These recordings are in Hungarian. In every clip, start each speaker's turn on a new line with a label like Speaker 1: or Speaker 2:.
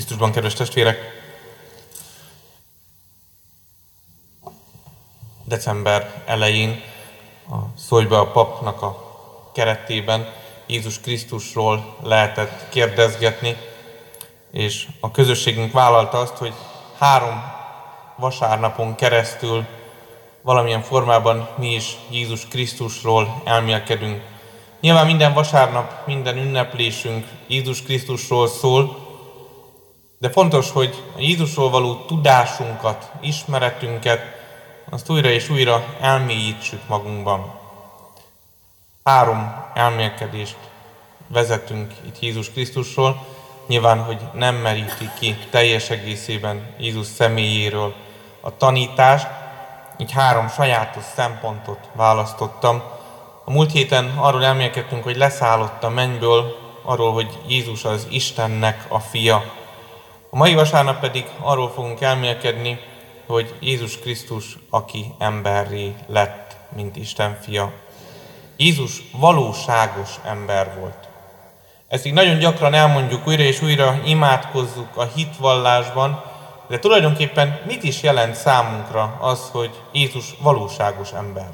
Speaker 1: Krisztusban, kedves testvérek! December elején Szólj be a papnak a keretében Jézus Krisztusról lehetett kérdezgetni, és a közösségünk vállalta azt, hogy 3 vasárnapon keresztül valamilyen formában mi is Jézus Krisztusról elmélkedünk. Nyilván minden vasárnap, minden ünneplésünk Jézus Krisztusról szól, de fontos, hogy a Jézusról való tudásunkat, ismeretünket, azt újra és újra elmélyítsük magunkban. 3 elmélkedést vezetünk itt Jézus Krisztusról, nyilván, hogy nem meríti ki teljes egészében Jézus személyéről a tanítást, így 3 sajátos szempontot választottam. A múlt héten arról elmélkedtünk, hogy leszállott a mennyből, arról, hogy Jézus az Istennek a fia. A mai vasárnap pedig arról fogunk elmélkedni, hogy Jézus Krisztus, aki emberré lett, mint Isten fia. Jézus valóságos ember volt. Ezt így nagyon gyakran elmondjuk, újra és újra imádkozzuk a hitvallásban, de tulajdonképpen mit is jelent számunkra az, hogy Jézus valóságos ember?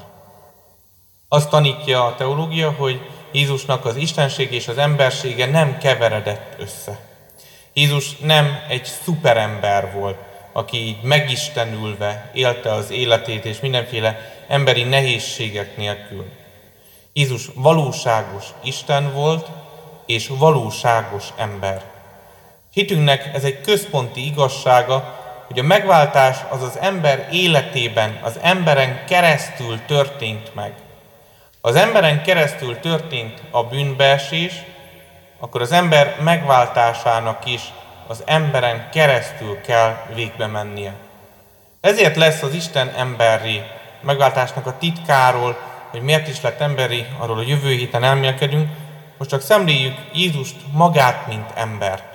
Speaker 1: Azt tanítja a teológia, hogy Jézusnak az istenség és az embersége nem keveredett össze. Jézus nem egy szuperember volt, aki így megistenülve élte az életét és mindenféle emberi nehézségek nélkül. Jézus valóságos Isten volt, és valóságos ember. Hitünknek ez egy központi igazsága, hogy a megváltás az ember életében, az emberen keresztül történt meg. Az emberen keresztül történt a bűnbeesés, akkor az ember megváltásának is az emberen keresztül kell végbe mennie. Ezért lesz az Isten emberré. Megváltásnak a titkáról, hogy miért is lett emberré, arról a jövő héten elmélkedünk. Most csak szemléljük Jézust magát, mint embert.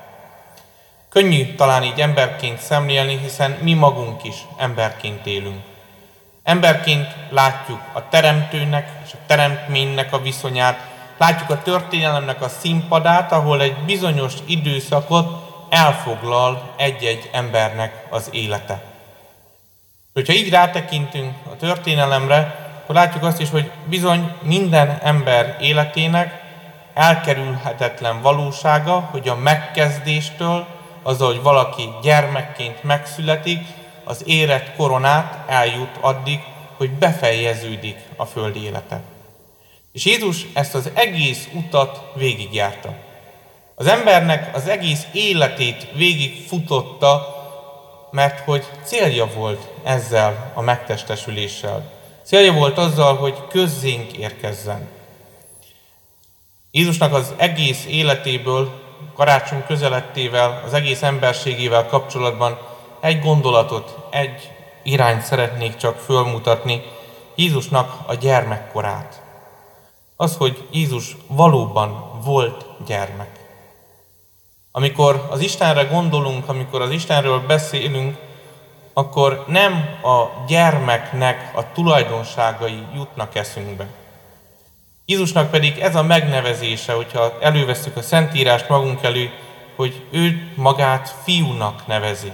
Speaker 1: Könnyű talán így emberként szemlélni, hiszen mi magunk is emberként élünk. Emberként látjuk a teremtőnek és a teremtménynek a viszonyát, látjuk a történelemnek a színpadát, ahol egy bizonyos időszakot elfoglal egy-egy embernek az élete. Hogyha így rátekintünk a történelemre, akkor látjuk azt is, hogy bizony minden ember életének elkerülhetetlen valósága, hogy a megkezdéstől, azzal, hogy valaki gyermekként megszületik, az érett koronát eljut addig, hogy befejeződik a földi élete. És Jézus ezt az egész utat végigjárta. Az embernek az egész életét végigfutotta, mert hogy célja volt ezzel a megtestesüléssel. Célja volt azzal, hogy közzénk érkezzen. Jézusnak az egész életéből, karácsony közelettével, az egész emberségével kapcsolatban egy gondolatot, egy irányt szeretnék csak fölmutatni, Jézusnak a gyermekkorát. Az, hogy Jézus valóban volt gyermek. Amikor az Istenre gondolunk, amikor az Istenről beszélünk, akkor nem a gyermeknek a tulajdonságai jutnak eszünkbe. Jézusnak pedig ez a megnevezése, hogyha elővesszük a Szentírást magunk elő, hogy ő magát fiúnak nevezi.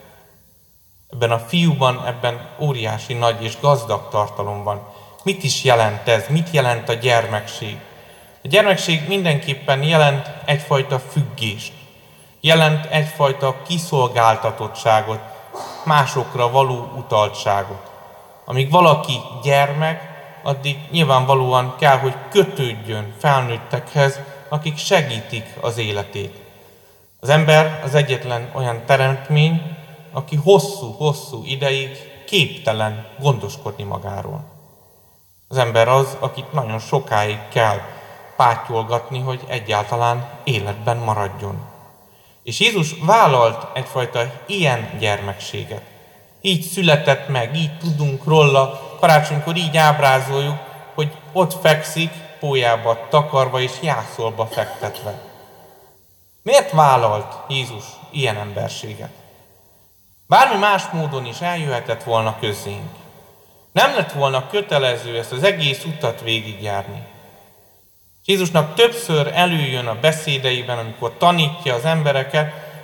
Speaker 1: Ebben a fiúban, ebben óriási nagy és gazdag tartalom van. Mit is jelent ez? Mit jelent a gyermekség? A gyermekség mindenképpen jelent egyfajta függést. Jelent egyfajta kiszolgáltatottságot, másokra való utaltságot. Amíg valaki gyermek, addig nyilvánvalóan kell, hogy kötődjön felnőttekhez, akik segítik az életét. Az ember az egyetlen olyan teremtmény, aki hosszú-hosszú ideig képtelen gondoskodni magáról. Az ember az, akit nagyon sokáig kell pátyolgatni, hogy egyáltalán életben maradjon. És Jézus vállalt egyfajta ilyen gyermekséget. Így született meg, így tudunk róla, karácsonykor így ábrázoljuk, hogy ott fekszik, pólyába takarva és jászolba fektetve. Miért vállalt Jézus ilyen emberséget? Bármi más módon is eljöhetett volna közénk. Nem lett volna kötelező ezt az egész utat végigjárni. Jézusnak többször előjön a beszédeiben, amikor tanítja az embereket,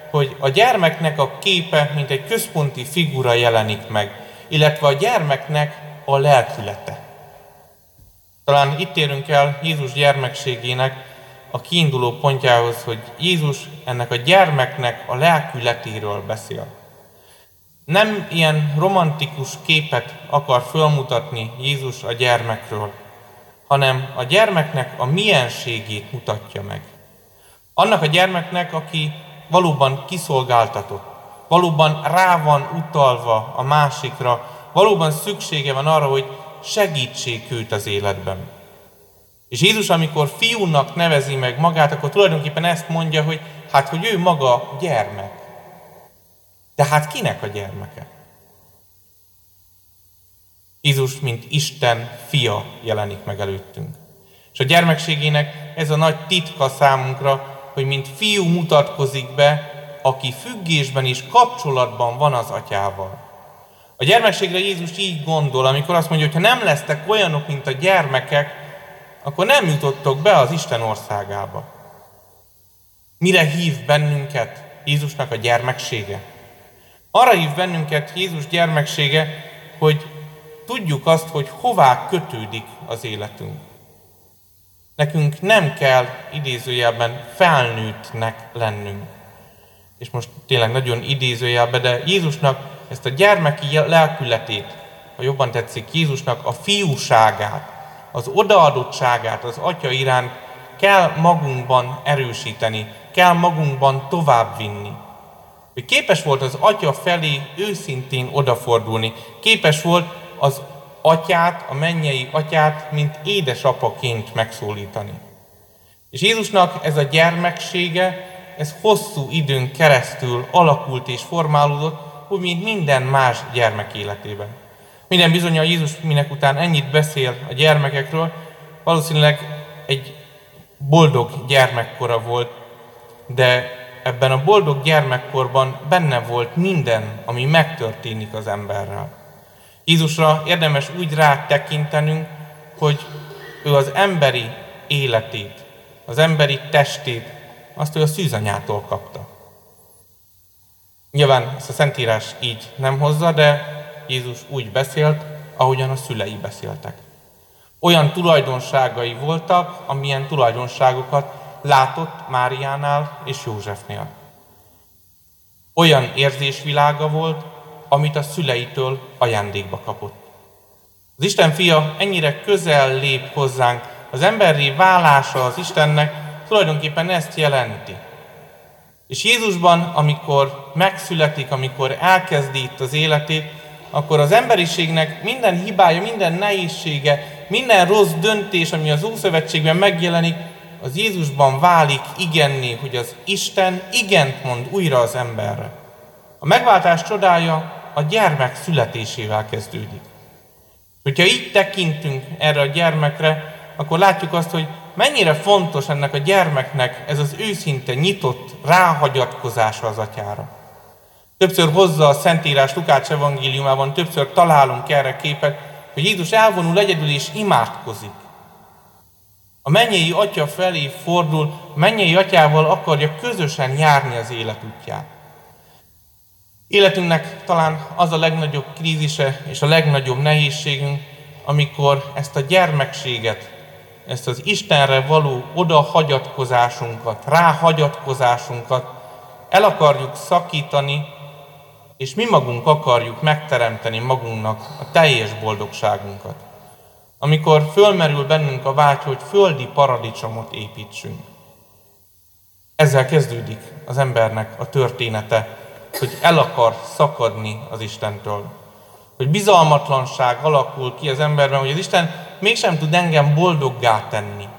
Speaker 1: hogy a gyermeknek a képe, mint egy központi figura jelenik meg, illetve a gyermeknek a lelkülete. Talán itt érünk el Jézus gyermekségének a kiinduló pontjához, hogy Jézus ennek a gyermeknek a lelkületéről beszél. Nem ilyen romantikus képet akar fölmutatni Jézus a gyermekről, hanem a gyermeknek a mienségét mutatja meg. Annak a gyermeknek, aki valóban kiszolgáltatott, valóban rá van utalva a másikra, valóban szüksége van arra, hogy segítsék őt az életben. És Jézus, amikor fiúnak nevezi meg magát, akkor tulajdonképpen ezt mondja, hogy hogy ő maga gyermek. De hát kinek a gyermeke? Jézus, mint Isten fia jelenik meg előttünk. És a gyermekségének ez a nagy titka számunkra, hogy mint fiú mutatkozik be, aki függésben és kapcsolatban van az atyával. A gyermekségre Jézus így gondol, amikor azt mondja, hogy ha nem lesztek olyanok, mint a gyermekek, akkor nem jutottok be az Isten országába. Mire hív bennünket Jézusnak a gyermeksége? Arra hív bennünket Jézus gyermeksége, hogy tudjuk azt, hogy hová kötődik az életünk. Nekünk nem kell idézőjelben felnőttnek lennünk. És most tényleg nagyon idézőjelben, de Jézusnak ezt a gyermeki lelkületét, ha jobban tetszik, Jézusnak a fiúságát, az odaadottságát az Atya iránt kell magunkban erősíteni, kell magunkban továbbvinni. Hogy képes volt az Atya felé őszintén odafordulni, képes volt az Atyát, a mennyei Atyát, mint édesapaként megszólítani. És Jézusnak ez a gyermeksége, ez hosszú időn keresztül alakult és formálódott, úgy, mint minden más gyermek életében. Minden bizonnyal Jézus minek után ennyit beszél a gyermekekről, valószínűleg egy boldog gyermekkora volt, de ebben a boldog gyermekkorban benne volt minden, ami megtörténik az emberrel. Jézusra érdemes úgy rátekintenünk, hogy ő az emberi életét, az emberi testét, azt ő a szűzanyától kapta. Nyilván ezt a Szentírás így nem hozza, de Jézus úgy beszélt, ahogyan a szülei beszéltek. Olyan tulajdonságai voltak, amilyen tulajdonságokat látott Máriánál és Józsefnél. Olyan érzésvilága volt, amit a szüleitől ajándékba kapott. Az Isten fia ennyire közel lép hozzánk, az emberré válása az Istennek tulajdonképpen ezt jelenti. És Jézusban, amikor megszületik, amikor elkezdi itt az életét, akkor az emberiségnek minden hibája, minden nehézsége, minden rossz döntés, ami az Ószövetségben megjelenik, az Jézusban válik igenné, hogy az Isten igent mond újra az emberre. A megváltás csodája a gyermek születésével kezdődik. Hogyha így tekintünk erre a gyermekre, akkor látjuk azt, hogy mennyire fontos ennek a gyermeknek ez az őszinte, nyitott ráhagyatkozása az atyára. Többször hozza a Szentírás Lukács evangéliumában, többször találunk erre képet, hogy Jézus elvonul egyedül és imádkozik. A mennyei atya felé fordul, mennyei atyával akarja közösen járni az élet útját. Életünknek talán az a legnagyobb krízise és a legnagyobb nehézségünk, amikor ezt a gyermekséget, ezt az Istenre való odahagyatkozásunkat, ráhagyatkozásunkat el akarjuk szakítani, és mi magunk akarjuk megteremteni magunknak a teljes boldogságunkat. Amikor fölmerül bennünk a vágy, hogy földi paradicsomot építsünk. Ezzel kezdődik az embernek a története, hogy el akar szakadni az Istentől. Hogy bizalmatlanság alakul ki az emberben, hogy az Isten mégsem tud engem boldoggá tenni.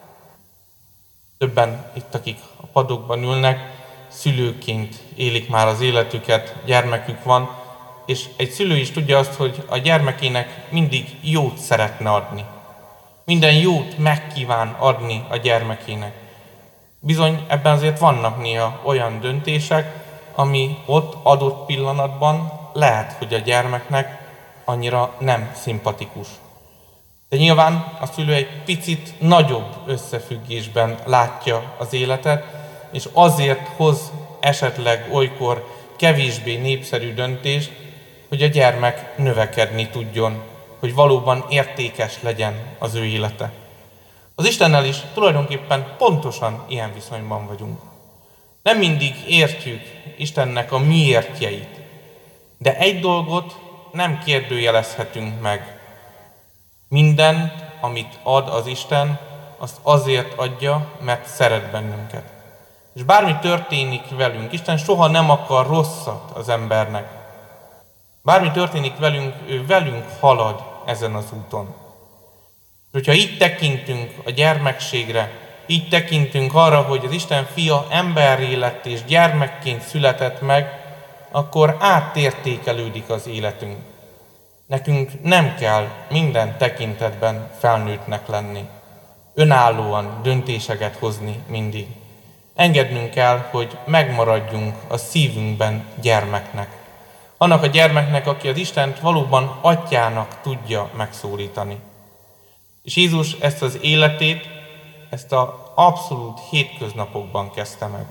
Speaker 1: Többen itt, akik a padokban ülnek, szülőként élik már az életüket, gyermekük van, és egy szülő is tudja azt, hogy a gyermekének mindig jót szeretne adni. Minden jót megkíván adni a gyermekének. Bizony ebben azért vannak néha olyan döntések, ami ott adott pillanatban lehet, hogy a gyermeknek annyira nem szimpatikus. De nyilván a szülő egy picit nagyobb összefüggésben látja az életet, és azért hoz esetleg olykor kevésbé népszerű döntést, hogy a gyermek növekedni tudjon, hogy valóban értékes legyen az ő élete. Az Istennel is tulajdonképpen pontosan ilyen viszonyban vagyunk. Nem mindig értjük Istennek a miértjeit, de egy dolgot nem kérdőjelezhetünk meg. Mindent, amit ad az Isten, azt azért adja, mert szeret bennünket. És bármi történik velünk, Isten soha nem akar rosszat az embernek. Bármi történik velünk, ő velünk halad ezen az úton. És hogyha így tekintünk a gyermekségre, így tekintünk arra, hogy az Isten fia emberré lett és gyermekként született meg, akkor átértékelődik az életünk. Nekünk nem kell minden tekintetben felnőttnek lenni, önállóan döntéseket hozni mindig. Engednünk kell, hogy megmaradjunk a szívünkben gyermeknek. Annak a gyermeknek, aki az Istent valóban atyának tudja megszólítani. És Jézus ezt az életét, ezt az abszolút hétköznapokban kezdte meg.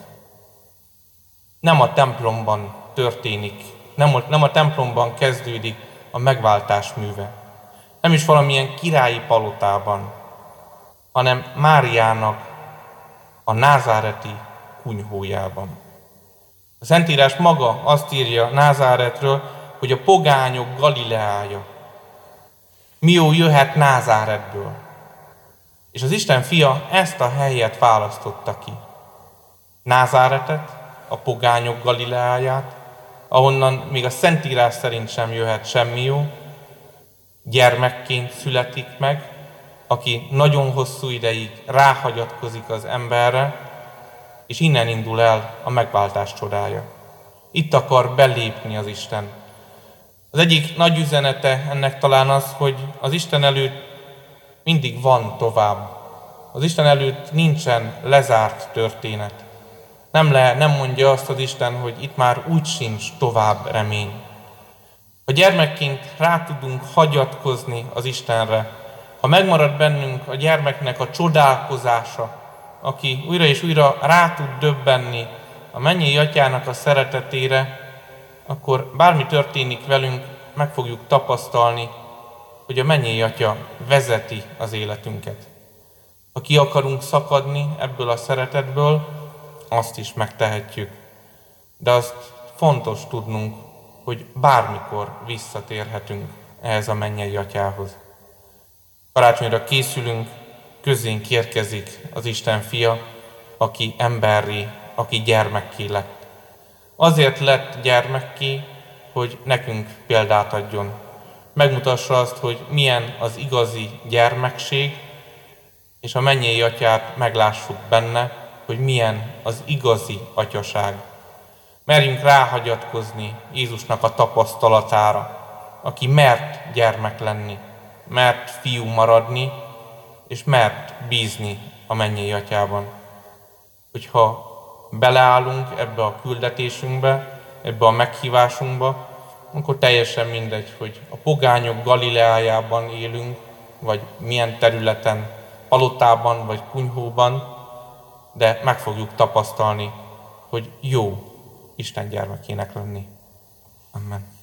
Speaker 1: Nem a templomban történik, nem a templomban kezdődik a megváltás műve. Nem is valamilyen királyi palotában, hanem Máriának a názáreti kunyhójában. A Szentírás maga azt írja Názáretről, hogy a pogányok Galileája. Mió jöhet Názáretből. És az Isten fia ezt a helyet választotta ki. Názáretet, a pogányok Galileáját, ahonnan még a Szentírás szerint sem jöhet semmi jó, gyermekként születik meg, aki nagyon hosszú ideig ráhagyatkozik az emberre, és innen indul el a megváltás csodája. Itt akar belépni az Isten. Az egyik nagy üzenete ennek talán az, hogy az Isten előtt mindig van tovább. Az Isten előtt nincsen lezárt történet. Nem mondja azt az Isten, hogy itt már úgy sincs tovább remény. Ha gyermekként rá tudunk hagyatkozni az Istenre, ha megmarad bennünk a gyermeknek a csodálkozása, aki újra és újra rá tud döbbenni a mennyei atyának a szeretetére, akkor bármi történik velünk, meg fogjuk tapasztalni, hogy a mennyei atya vezeti az életünket. Ha ki akarunk szakadni ebből a szeretetből, azt is megtehetjük. De azt fontos tudnunk, hogy bármikor visszatérhetünk ehhez a mennyei atyához. Karácsonyra készülünk, közénk érkezik az Isten fia, aki emberré, aki gyermekké lett. Azért lett gyermekké, hogy nekünk példát adjon. Megmutassa azt, hogy milyen az igazi gyermekség, és a mennyei atyát meglássuk benne, hogy milyen az igazi atyaság. Merjünk ráhagyatkozni Jézusnak a tapasztalatára, aki mert gyermek lenni, mert fiú maradni, és mert bízni a mennyei atyában. Hogyha beleállunk ebbe a küldetésünkbe, ebbe a meghívásunkba, akkor teljesen mindegy, hogy a pogányok Galileájában élünk, vagy milyen területen, palotában vagy kunyhóban, de meg fogjuk tapasztalni, hogy jó Isten gyermekének lenni. Amen.